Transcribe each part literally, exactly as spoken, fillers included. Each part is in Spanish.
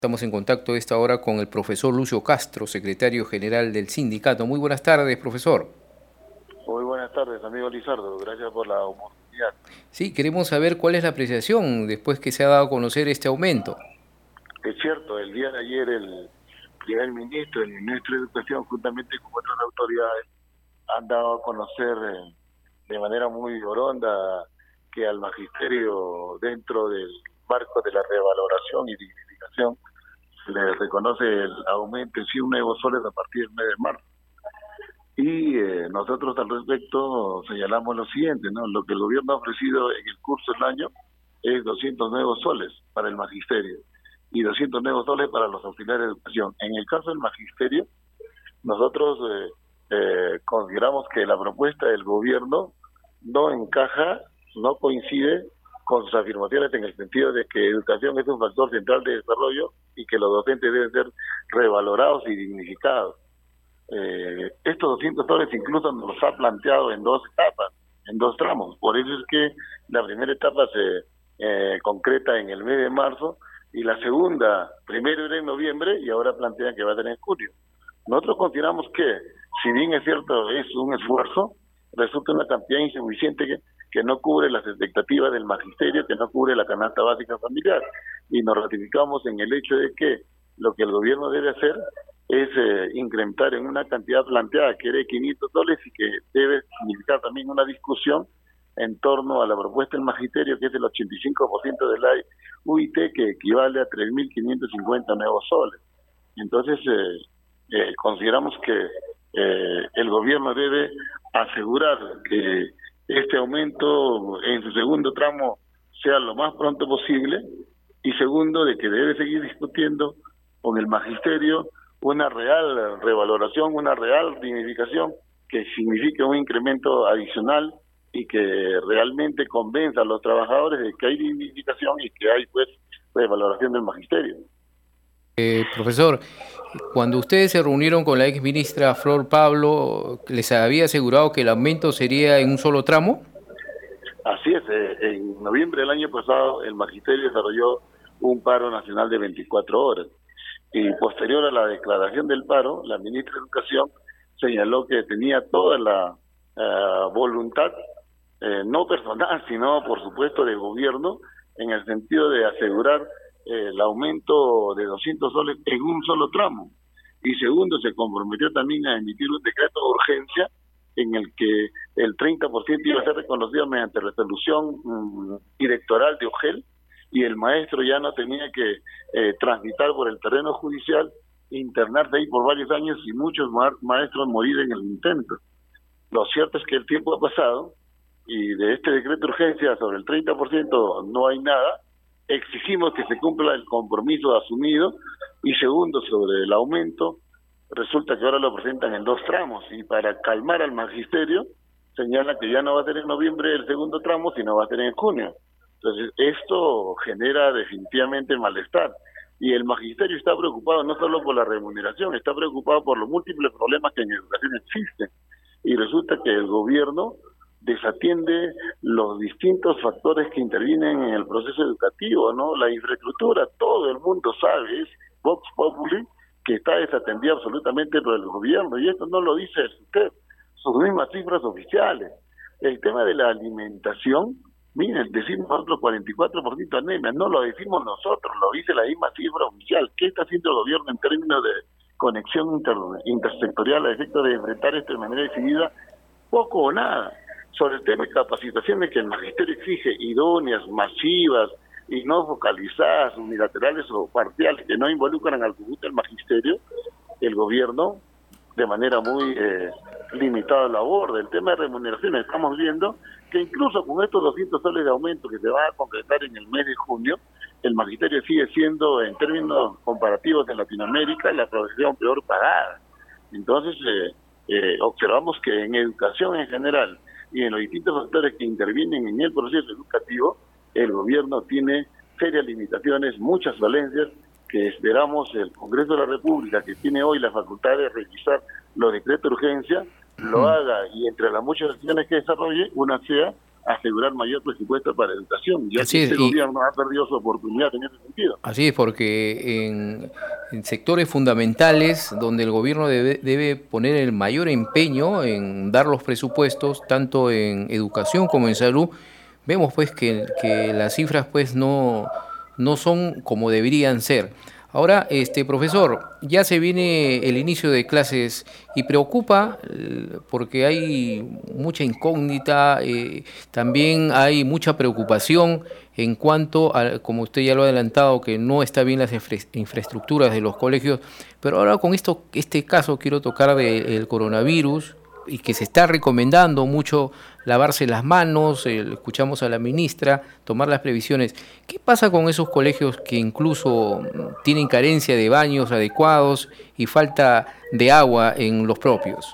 Estamos en contacto a esta hora con el profesor Lucio Castro, secretario general del sindicato. Muy buenas tardes, profesor. Muy buenas tardes, amigo Lizardo. Gracias por la oportunidad. Sí, queremos saber cuál es la apreciación después que se ha dado a conocer este aumento. Es cierto, el día de ayer el primer ministro, el ministro de Educación, juntamente con otras autoridades, han dado a conocer eh, de manera muy oronda que al magisterio, dentro del marco de la revaloración y dignificación, se le reconoce el aumento en cien nuevos soles a partir del mes de marzo. Y eh, nosotros al respecto señalamos lo siguiente, ¿no? Lo que el gobierno ha ofrecido en el curso del año es doscientos nuevos soles para el magisterio y doscientos nuevos soles para los auxiliares de educación. En el caso del magisterio, nosotros eh, eh, consideramos que la propuesta del gobierno no encaja, no coincide con sus afirmaciones en el sentido de que educación es un factor central de desarrollo y que los docentes deben ser revalorados y dignificados. Eh, estos doscientos soles incluso nos los ha planteado en dos etapas, en dos tramos. Por eso es que la primera etapa se eh, concreta en el mes de marzo y la segunda, primero era en noviembre y ahora plantean que va a tener en julio. Nosotros consideramos que, si bien es cierto, es un esfuerzo, resulta una cantidad insuficiente que, que no cubre las expectativas del magisterio, que no cubre la canasta básica familiar. Y nos ratificamos en el hecho de que lo que el gobierno debe hacer es eh, incrementar en una cantidad planteada que era de quinientos soles y que debe significar también una discusión en torno a la propuesta del magisterio, que es el ochenta y cinco por ciento de la U I T, que equivale a tres mil quinientos cincuenta nuevos soles. Entonces, eh, eh, consideramos que eh, el gobierno debe asegurar que este aumento en su segundo tramo sea lo más pronto posible, y segundo, de que debe seguir discutiendo con el magisterio una real revaloración, una real dignificación que signifique un incremento adicional y que realmente convenza a los trabajadores de que hay dignificación y que hay pues revaloración del magisterio. Eh, profesor, cuando ustedes se reunieron con la ex ministra Flor Pablo, ¿les había asegurado que el aumento sería en un solo tramo? Así es, eh, en noviembre del año pasado el magisterio desarrolló un paro nacional de veinticuatro horas. Y posterior a la declaración del paro, la ministra de Educación señaló que tenía toda la uh, voluntad, eh, no personal, sino por supuesto de gobierno, en el sentido de asegurar eh, el aumento de doscientos soles en un solo tramo. Y segundo, se comprometió también a emitir un decreto de urgencia en el que el treinta por ciento iba a ser reconocido mediante resolución um, directoral de O G E L, y el maestro ya no tenía que eh, transitar por el terreno judicial, internarse ahí por varios años y muchos ma maestros morir en el intento. Lo cierto es que el tiempo ha pasado y de este decreto de urgencia sobre el treinta por ciento no hay nada. Exigimos que se cumpla el compromiso asumido, y segundo, sobre el aumento, resulta que ahora lo presentan en dos tramos, y para calmar al magisterio señala que ya no va a tener en noviembre el segundo tramo, sino va a tener en junio. Entonces, esto genera definitivamente malestar. Y el magisterio está preocupado no solo por la remuneración, está preocupado por los múltiples problemas que en educación existen. Y resulta que el gobierno desatiende los distintos factores que intervienen en el proceso educativo, ¿no? La infraestructura, todo el mundo sabe, es Vox Populi, que está desatendida absolutamente por el gobierno. Y esto no lo dice usted, sus mismas cifras oficiales. El tema de la alimentación, miren, decimos nosotros cuarenta y cuatro por ciento anemia, no lo decimos nosotros, lo dice la misma cifra oficial. ¿Qué está haciendo el gobierno en términos de conexión inter, intersectorial a efecto de enfrentar esto de manera decidida? Poco o nada. Sobre el tema de capacitaciones que el magisterio exige, idóneas, masivas y no focalizadas, unilaterales o parciales, que no involucran al conjunto del magisterio, el gobierno, de manera muy eh, limitada, la aborda. El tema de remuneraciones, estamos viendo que incluso con estos doscientos soles de aumento que se va a concretar en el mes de junio, el magisterio sigue siendo, en términos comparativos de Latinoamérica, la profesión peor pagada. Entonces, eh, eh, observamos que en educación en general y en los distintos factores que intervienen en el proceso educativo, el gobierno tiene serias limitaciones, muchas falencias, que esperamos el Congreso de la República, que tiene hoy la facultad de revisar los decretos de urgencia, lo haga, y entre las muchas acciones que desarrolle, una sea asegurar mayor presupuesto para educación, ya Así que es, este y gobierno ha perdido su oportunidad en ese sentido. así es, porque en, en sectores fundamentales donde el gobierno debe, debe poner el mayor empeño en dar los presupuestos, tanto en educación como en salud, vemos pues que, que las cifras pues no, no son como deberían ser. Ahora, este profesor, ya se viene el inicio de clases y preocupa eh, porque hay mucha incógnita, eh, también hay mucha preocupación en cuanto a, como usted ya lo ha adelantado, que no está bien las infra infraestructuras de los colegios, pero ahora con esto, este caso quiero tocar del coronavirus y que se está recomendando mucho lavarse las manos, eh, escuchamos a la ministra, tomar las previsiones. ¿Qué pasa con esos colegios que incluso tienen carencia de baños adecuados y falta de agua en los propios?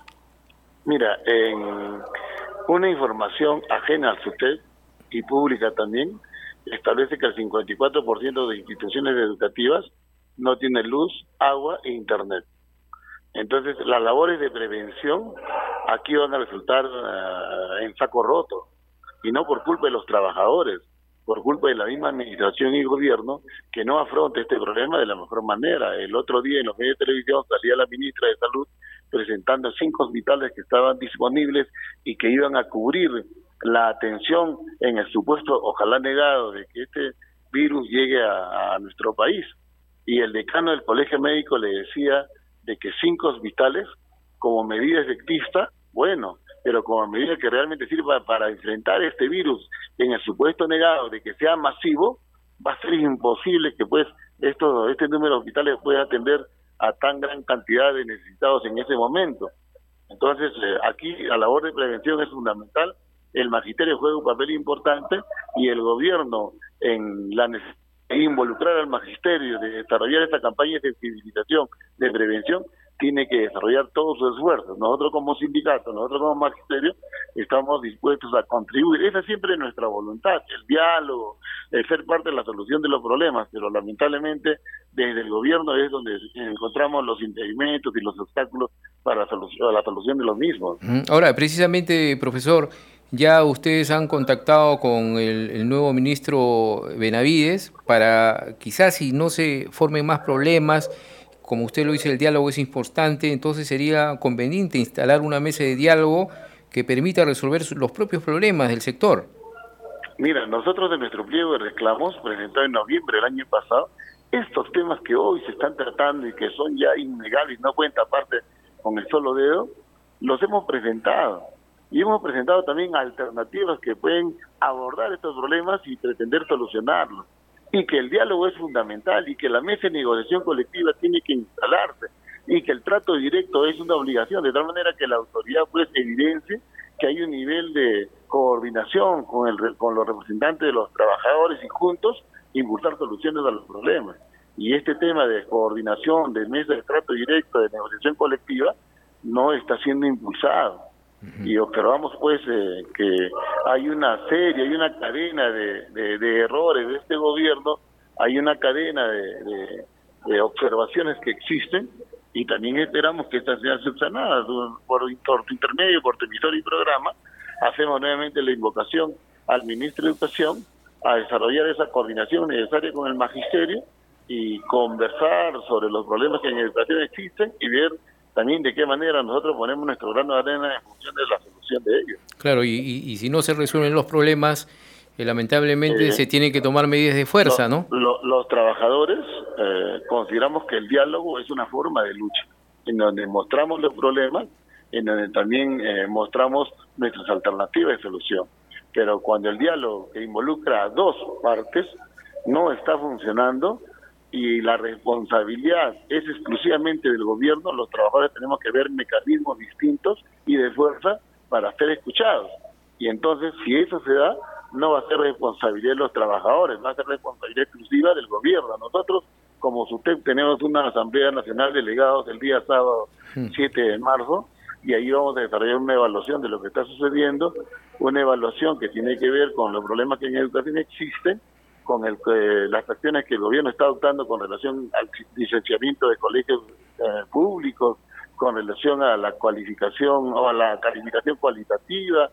Mira, en una información ajena al SUTEP y pública también, establece que el cincuenta y cuatro por ciento de instituciones educativas no tienen luz, agua e internet. Entonces, las labores de prevención aquí van a resultar uh, en saco roto, y no por culpa de los trabajadores, por culpa de la misma administración y gobierno que no afronta este problema de la mejor manera. El otro día en los medios de televisión salía la ministra de Salud presentando cinco hospitales que estaban disponibles y que iban a cubrir la atención en el supuesto, ojalá negado, de que este virus llegue a, a nuestro país. Y el decano del Colegio Médico le decía de que cinco hospitales, como medida efectista, bueno, pero como medida que realmente sirva para enfrentar este virus en el supuesto negado de que sea masivo, va a ser imposible que pues esto, este número de hospitales pueda atender a tan gran cantidad de necesitados en ese momento. Entonces, eh, aquí la labor de prevención es fundamental, el magisterio juega un papel importante y el gobierno en la necesidad de involucrar al magisterio, de desarrollar esta campaña de sensibilización, de prevención, tiene que desarrollar todos sus esfuerzos. Nosotros como sindicato, nosotros como magisterio, estamos dispuestos a contribuir. Esa siempre es nuestra voluntad, el diálogo, el ser parte de la solución de los problemas, pero lamentablemente desde el gobierno es donde encontramos los impedimentos y los obstáculos para la solución, la solución de los mismos. Ahora, precisamente, profesor, ya ustedes han contactado con el, el nuevo ministro Benavides para quizás si no se formen más problemas. Como usted lo dice, el diálogo es importante, entonces sería conveniente instalar una mesa de diálogo que permita resolver los propios problemas del sector. Mira, nosotros de nuestro pliego de reclamos, presentado en noviembre del año pasado, estos temas que hoy se están tratando y que son ya innegales, no pueden taparse con el solo dedo, los hemos presentado. Y hemos presentado también alternativas que pueden abordar estos problemas y pretender solucionarlos. Y que el diálogo es fundamental y que la mesa de negociación colectiva tiene que instalarse y que el trato directo es una obligación, de tal manera que la autoridad pues evidencie que hay un nivel de coordinación con, el, con los representantes de los trabajadores y juntos impulsar soluciones a los problemas. Y este tema de coordinación, de mesa de trato directo, de negociación colectiva, no está siendo impulsado. Y observamos pues eh, que hay una serie, hay una cadena de, de, de errores de este gobierno, hay una cadena de, de, de observaciones que existen y también esperamos que estas sean subsanadas por, por tu intermedio, por tu emisor y programa. Hacemos nuevamente la invocación al ministro de Educación a desarrollar esa coordinación necesaria con el magisterio y conversar sobre los problemas que en educación existen y ver también de qué manera nosotros ponemos nuestro grano de arena en función de la solución de ellos. Claro, y, y, y si no se resuelven los problemas, eh, lamentablemente eh, se tienen que tomar medidas de fuerza, lo, ¿no? Lo, los trabajadores eh, consideramos que el diálogo es una forma de lucha, en donde mostramos los problemas, en donde también eh, mostramos nuestras alternativas de solución. Pero cuando el diálogo que involucra a dos partes no está funcionando, y la responsabilidad es exclusivamente del gobierno, los trabajadores tenemos que ver mecanismos distintos y de fuerza para ser escuchados. Y entonces, si eso se da, no va a ser responsabilidad de los trabajadores, va a ser responsabilidad exclusiva del gobierno. Nosotros, como SUTEP, tenemos una Asamblea Nacional de Delegados el día sábado siete de marzo, y ahí vamos a desarrollar una evaluación de lo que está sucediendo, una evaluación que tiene que ver con los problemas que en educación existen, con el, eh, las acciones que el gobierno está adoptando con relación al licenciamiento de colegios eh, públicos, con relación a la cualificación o a la calificación cualitativa,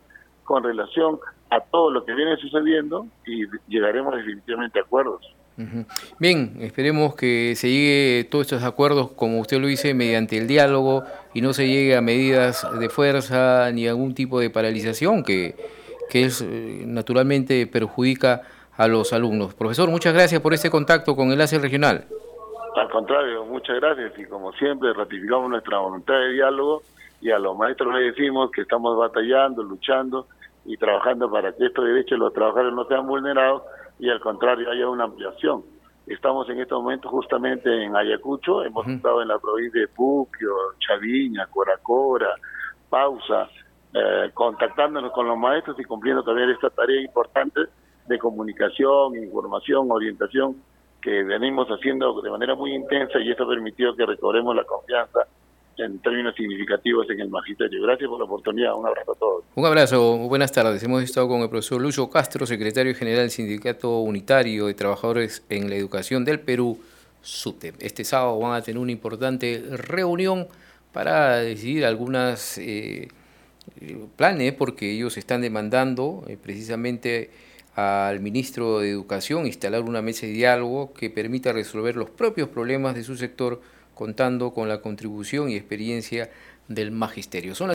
con relación a todo lo que viene sucediendo y llegaremos definitivamente a acuerdos. Uh-huh. Bien, esperemos que se llegue a todos estos acuerdos, como usted lo dice, mediante el diálogo y no se llegue a medidas de fuerza ni a algún tipo de paralización que, que es, naturalmente perjudica a los alumnos. Profesor, muchas gracias por este contacto con Enlace Regional. Al contrario, muchas gracias y como siempre ratificamos nuestra voluntad de diálogo y a los maestros les decimos que estamos batallando, luchando y trabajando para que estos derechos de los trabajadores no sean vulnerados y al contrario haya una ampliación. Estamos en estos momentos justamente en Ayacucho, hemos uh-huh. estado en la provincia de Puquio, Chaviña, Coracora, Pausa, eh, contactándonos con los maestros y cumpliendo también esta tarea importante de comunicación, información, orientación que venimos haciendo de manera muy intensa y esto ha permitido que recobremos la confianza en términos significativos en el magisterio. Gracias por la oportunidad, un abrazo a todos. Un abrazo, buenas tardes. Hemos estado con el profesor Lucho Castro, secretario general del Sindicato Unitario de Trabajadores en la Educación del Perú, SUTEP. Este sábado van a tener una importante reunión para decidir algunas eh, planes, porque ellos están demandando eh, precisamente al ministro de Educación instalar una mesa de diálogo que permita resolver los propios problemas de su sector, contando con la contribución y experiencia del magisterio. Son